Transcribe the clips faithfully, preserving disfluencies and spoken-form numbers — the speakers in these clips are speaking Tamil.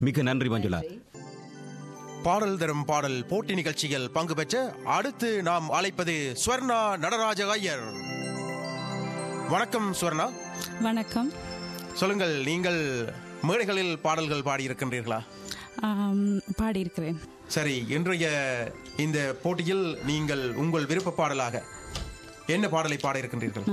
மிக நன்றி மஞ்சுளா. பாடல் தரும் பாடல் போட்டி நிகழ்ச்சியில் பங்கு பெற்ற அடுத்து நாம் அழைப்பது ஸ்வர்ணா நடராஜ ஐயர். வணக்கம் ஸ்வர்ணா. வணக்கம். சொல்லுங்கள், நீங்கள் மேடைகளில் பாடல்கள் பாடியிருக்கின்றீர்களா? பாடியிருக்கிறேன். சரி, இன்றைய இந்த போட்டியில் நீங்கள் உங்கள் விருப்ப பாடலாக என்ன பாடலை பாட இருக்கின்றீர்கள்?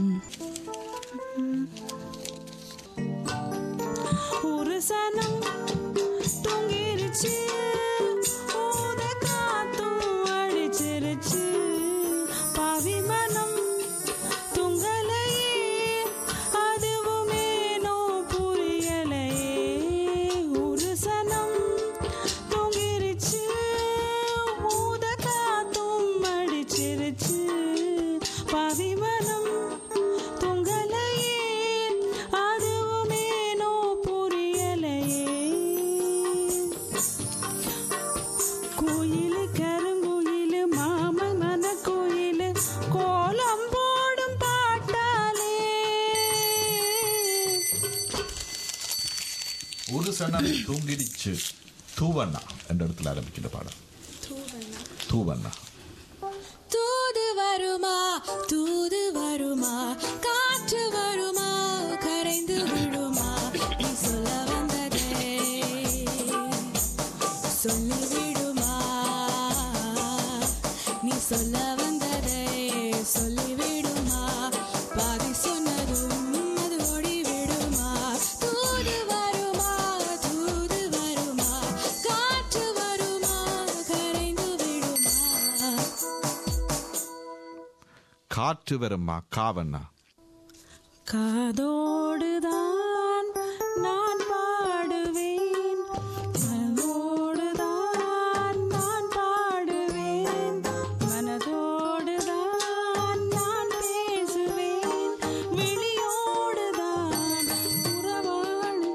ஒரு சனம் தூங்கிருச்சு, ஊத காத்தும் அடிச்சிருச்சு, பாவி மனம் துங்கலையே, அதுவும் ஏனோ புரியலையே. ஒரு சனம் தூங்கிருச்சு, ஊத காத்தும் அடிச்சிருச்சு, பாவி மனம் துங்கலையே, அதுவும் ஏனோ புரியலையே. கோயிலு கருங்குயிலு மாமன் மன கோயிலு கோலம் போடும் பாட்டாலே. ஒரு சனம் தூங்கிடுச்சு தூவண்ணா என்ற இடத்துல ஆரம்பிக்கிற பாடம். தூவண்ணா. தூது வருமா தூது வருமா, காற்று வருமா, கரைந்து விடுமா, நீ சொல்ல வந்ததே சொல்லிவிடுமா, நீ சொல்ல வந்ததே சொல்லிவிடுமா, பாதி சொன்னதும் அது ஓடிவிடுமா. தூது வருமா தூது வருமா, காற்று வருமா, கரைந்து விடுமா. காற்று வருமா காவண்ணா. காதோடுதான் நான் பாடுவேன், மனதோடுதான் நான் பாடுவேன், மனதோடுதான் நான் பேசுவேன், விழியோடுதான் உறவாடும்.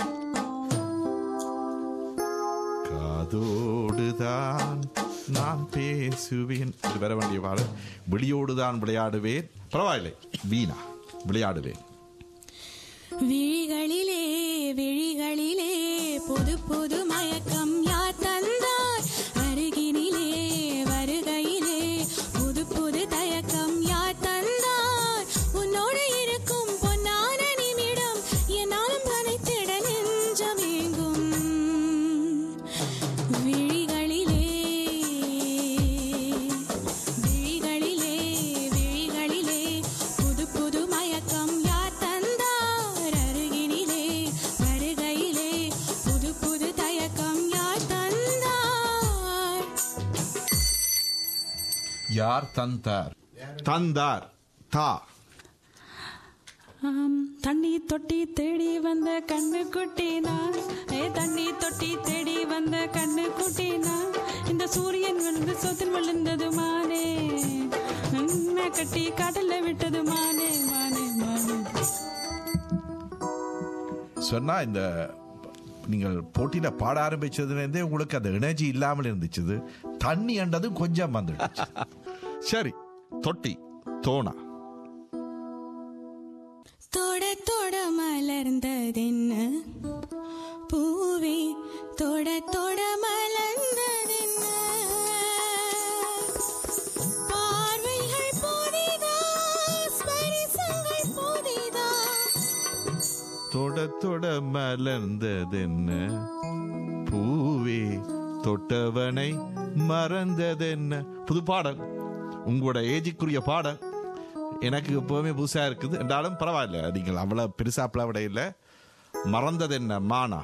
காதோடுதான் நான் பேசுவேன். இது வர வேண்டிய பாடல். விழியோடுதான் விளையாடுவேன். பரவாயில்லை, வீணா விளையாடுவேன். விழிகளிலே விழிகளிலே புது புது மயக்கம் யார் தந்தார், அருகினிலே வருகையிலே புது புது தயக்கம் யார் தந்தார், உன்னோடு இருக்கும் பொன்னான நிமிடம் என்னாலும் கனைத்திட நெஞ்சம் எங்கும். விழிகளிலே விழிகளிலே விழிகளிலே புது புது மயக்கம் யார் தந்தார், அருகினிலே வருகையிலே புது புது தயக்கம் யார் தந்தார். யார் தந்தார்? தந்தார் தா. ஆம், தண்ணி தொட்டி தேடி வந்த கண்ணு குட்டினா, ஏ தண்ணி தொட்டி தேடி வந்த கண்ணு குட்டினா, இந்த சூரியன் வந்து சொத்தில் விழுந்தது மானே, உன்னை கட்டி காட்டல விட்டது மானே மானே மானே. சொன்னா இந்த நீங்கள் போட்டியில பாட ஆரம்பிச்சதுலேருந்தே உங்களுக்கு அந்த எனர்ஜி இல்லாமல் இருந்துச்சு. தண்ணி அண்டதும் கொஞ்சம் வந்துடுச்சு. சரி, தொட்டி தோணா. தொட தொட மலர்ந்ததென்ன பூவே, தொட தொட மலர்ந்ததென்ன, பார்வைகள் புதிதா, ஸ்பரிசங்கள் புதிதா. தொட தொட மலர்ந்ததென்ன பூவே, தொட்டவனை மறந்ததென்ன. புது பாடல், உங்களோட ஏஜுக்குரிய பாடல். எனக்கு எப்பவுமே புதுசா இருக்குது என்றாலும் பரவாயில்ல, நீங்கள் அவ்வளவு பெருசா விட இல்லை. மறந்தது என்ன மானா.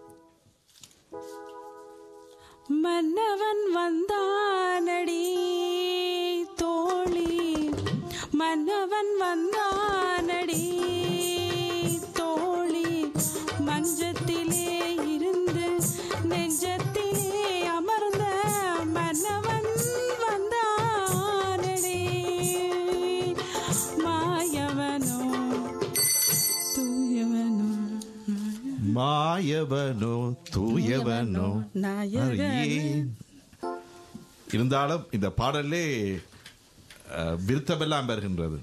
மன்னவன் வந்தானடி தோழி, மன்னவன் வந்தானடி தோழி, மஞ்சத்திலே இருந்து நெஞ்சத்திலே அமர்ந்த மன்னவன் வந்தானடி. மாயவனோ தூயவனோ, மாயவனோ தூயவனோ நாயகன். இருந்தாலும் இந்த பாடலே விருத்தமெல்லாம் வருகின்றது.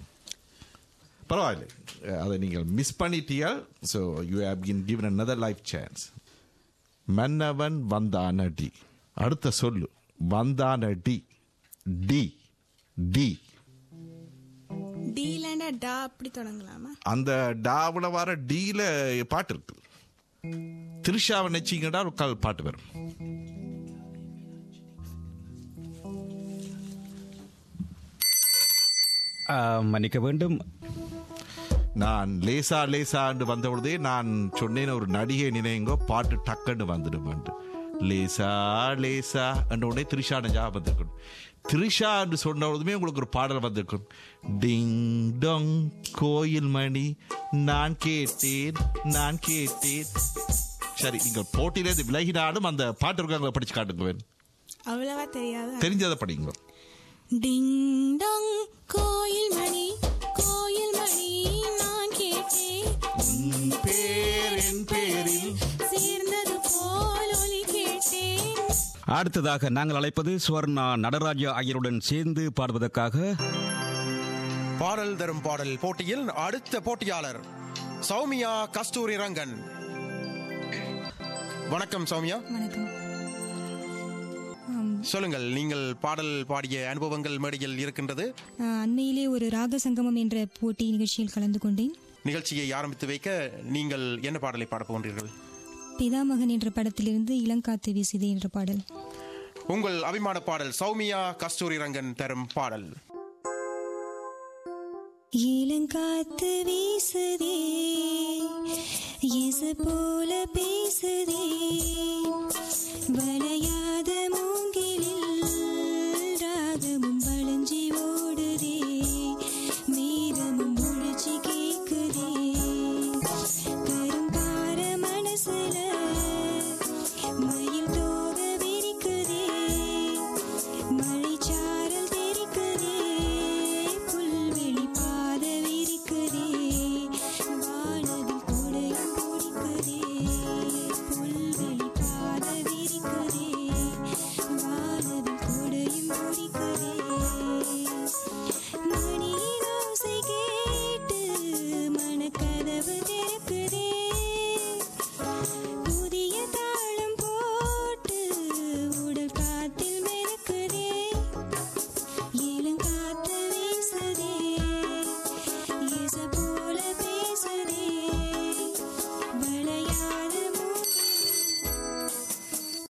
பரவாயில்லை, அதை நீங்கள் மிஸ் பண்ணிட்டீர்கள். So you have been given another life chance. மன்னவன் வந்தானடி. அடுத்த சொல்லு வந்தானடி. டி டி டீலண்டா டா அப்படி தொடங்கலாமா? அந்த டாவுல வர டீல பாட்டு இருக்கு. திரிஷாவை நினைச்சீங்கடா ஒரு கால் பாட்டு வரும். மன்னிக்க வேண்டும், நான் லேசா லேசா வந்தபொழுதே நான் சொன்னேன் ஒரு நடிகை நினைங்கோ பாட்டு டக்குன்னு வந்துடும். லேசா லேசா என்ற உடனே திரிஷா ஞாபகம் வந்திருக்கும். திரிஷா என்று சொன்ன பொழுதுமே உங்களுக்கு ஒரு பாடல் வந்திருக்கும். டிங் டொங் கோயில் மணி நான் கேட்டேன் நான் கேட்டேன். சரி, நீங்கள் போட்டியிலேருந்து விலகினாலும் அந்த பாட்டு இருக்காங்க படிச்சு காட்டுங்க. அவ்வளவா தெரியாது, தெரிஞ்சதை படிங்க. டிங் டொங் கோயில் மணி கோயில் மணி நான் கேட்டேன் பேரின் பேரில் சேர்ந்தது போல் ஒலி கேட்டேன். அடுத்ததாக நாங்கள் அழைப்பது சுவர்ணா நடராஜா ஐயருடன் சேர்ந்து பாடுவதற்காக பாடல் தரும் பாடல் போட்டியில் அடுத்த போட்டியாளர் சௌமியா கஸ்தூரி ரங்கன். வணக்கம் சௌமியா. வணக்கம். சொல்லுங்கள், நீங்கள் பாடல் பாடிய அனுபவங்கள் மேடையில் இருக்கின்றது. அன்னையிலே ஒரு ராக சங்கமம் என்ற போட்டி நிகழ்ச்சியில் கலந்து கொண்டேன். நிகழ்ச்சியை ஆரம்பித்து வைக்க நீங்கள் என்ன பாடலை பாடப் போகின்றீர்கள்? பிதாமகன் என்ற படத்திலிருந்து இளங்காத்து வீசுதே என்ற பாடல். உங்கள் அபிமான பாடல் சௌமியா கஸ்தூரி ரங்கன் தரும் பாடல். இளங்காத்து வீசுதே இசை போல பேசுதே